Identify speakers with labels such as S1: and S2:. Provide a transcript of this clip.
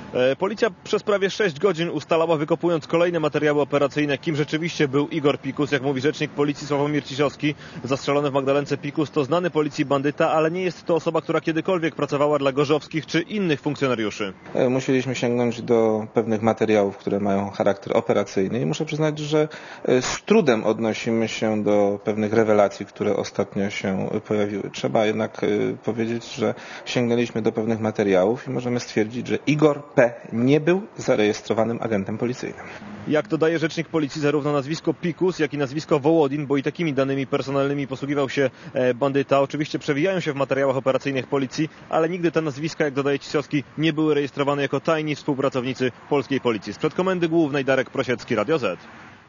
S1: Policja przez prawie 6 godzin ustalała, wykopując kolejne materiały operacyjne, kim rzeczywiście był Igor Pikus. Jak mówi rzecznik policji Sławomir Ciszowski, zastrzelony w Magdalence Pikus to znany policji bandyta, ale nie jest to osoba, która kiedykolwiek pracowała dla gorzowskich czy innych funkcjonariuszy.
S2: Musieliśmy sięgnąć do pewnych materiałów, które mają charakter operacyjny i muszę przyznać, że z trudem odnosimy się do pewnych rewelacji, które ostatnio się pojawiły. Trzeba jednak powiedzieć, że sięgnęliśmy do pewnych materiałów i możemy stwierdzić, że Igor P. nie był zarejestrowanym agentem policyjnym.
S1: Jak dodaje rzecznik policji, zarówno nazwisko Pikus, jak i nazwisko Wołodin, bo i takimi danymi personalnymi posługiwał się bandyta, oczywiście przewijają się w materiałach operacyjnych policji, ale nigdy te nazwiska, jak dodaje Ciszowski, nie były rejestrowane jako tajni współpracownicy polskiej policji. Sprzed Komendy Głównej Darek Prosiecki, Radio Z.